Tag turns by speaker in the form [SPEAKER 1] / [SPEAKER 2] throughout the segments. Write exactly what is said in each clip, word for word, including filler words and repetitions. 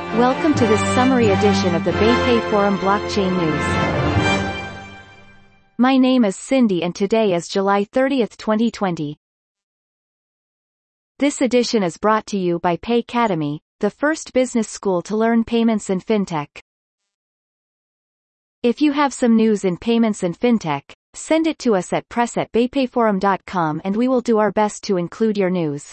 [SPEAKER 1] Welcome to this summary edition of the BayPay Forum Blockchain News. My name is Cindy and today is July thirtieth twenty twenty. This edition is brought to you by Paycademy, the first business school to learn payments and fintech. If you have some news in payments and fintech, send it to us at press at baypayforum dot com and we will do our best to include your news.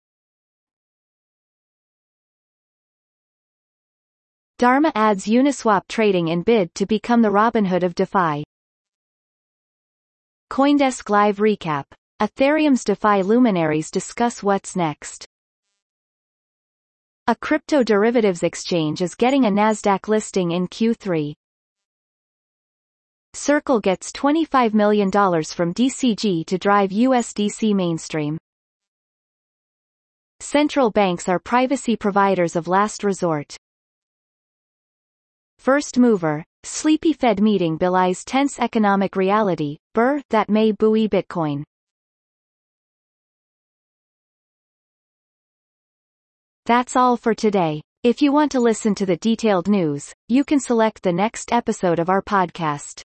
[SPEAKER 1] Dharma adds Uniswap trading in bid to become the Robinhood of DeFi. CoinDesk Live Recap. Ethereum's DeFi luminaries discuss what's next. A crypto derivatives exchange is getting a Nasdaq listing in Q three. Circle gets twenty-five million dollars from D C G to drive U S D C mainstream. Central banks are privacy providers of last resort. First mover, sleepy Fed meeting belies tense economic reality, brr, that may buoy Bitcoin. That's all for today. If you want to listen to the detailed news, you can select the next episode of our podcast.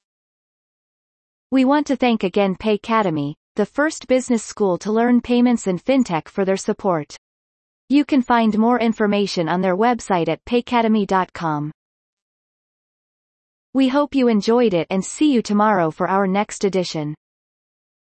[SPEAKER 1] We want to thank again Paycademy, the first business school to learn payments and fintech, for their support. You can find more information on their website at paycademy dot com. We hope you enjoyed it and see you tomorrow for our next edition.